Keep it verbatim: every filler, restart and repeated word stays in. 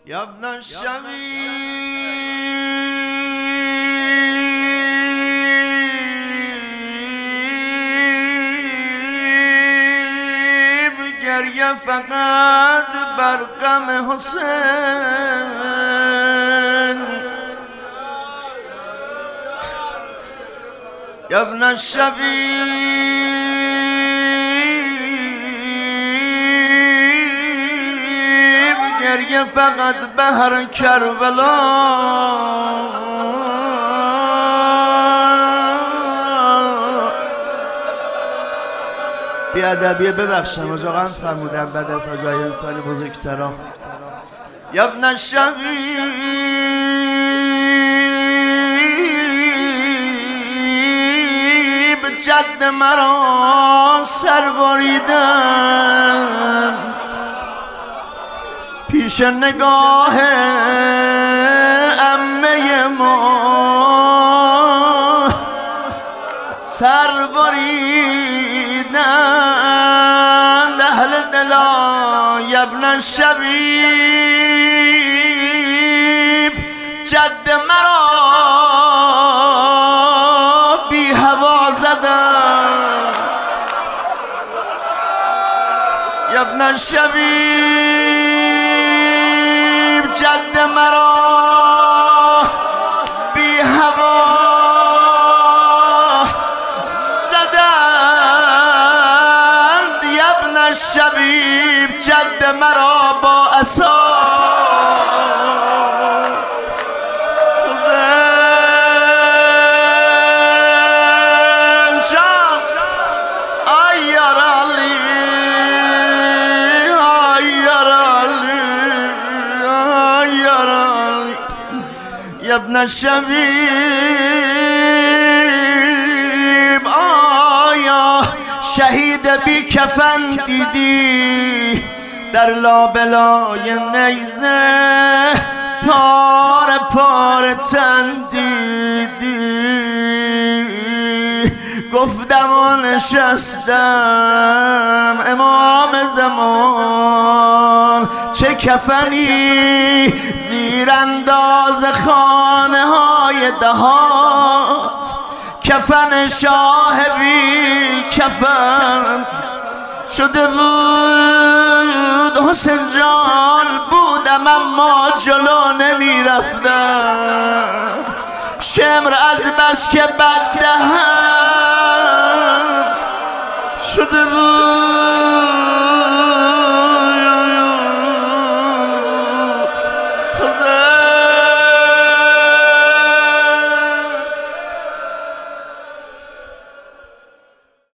یا ابن الشبیب گریه فقط بر غم حسین. یا ابن الشبیب گریه فقط بهر کربلا. بیادبیه ببخشم واقعا فرمودم بعد از جای انسان بزرگترا. یا ابن الشبیب جد مرا سر بریدند پیش نگاه عمه ما، سر بریدند اهل دلا. یا ابن الشبیب جد مرا بی هوا زدند. یا ابن الشبیب جد مرا بی هوا زدند. یا ابن الشبیب جد مرا با عصا. یا ابن الشبیب آیا شهید بی کفن دیدی در لابلای نیزه پار پار تن دیدی؟ گفتم و نشستم امام زمان چه کفنی زیر انداز خانه های دهات، کفن شاه بی کفن شده بود. حسین جان بودم اما جلو نمی رفتم، شمر از بس که بددهن شده بود.